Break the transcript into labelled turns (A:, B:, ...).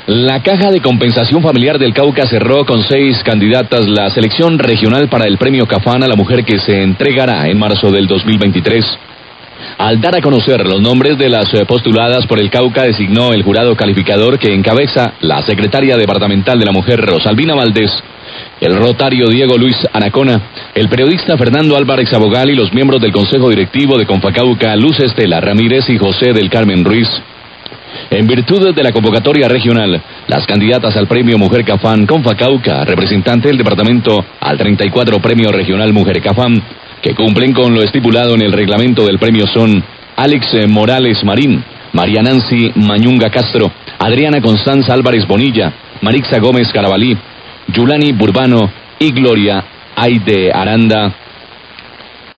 A: La Caja de Compensación Familiar del Cauca cerró con 6 candidatas la selección regional para el Premio Cafán a la mujer que se entregará en marzo del 2023. Al dar a conocer los nombres de las postuladas por el Cauca, designó el jurado calificador que encabeza la secretaria departamental de la mujer Rosalvina Valdés, el rotario Diego Luis Anacona, el periodista Fernando Álvarez Abogal y los miembros del Consejo Directivo de Confacauca, Luz Estela Ramírez y José del Carmen Ruiz. En virtud de la convocatoria regional, las candidatas al Premio Mujer Cafán Confacauca, representante del departamento al 34 Premio Regional Mujer Cafán, que cumplen con lo estipulado en el reglamento del premio son Alex Morales Marín, María Nancy Mañunga Castro, Adriana Constanza Álvarez Bonilla, Marixa Gómez Carabalí, Yulani Burbano y Gloria Aide Aranda.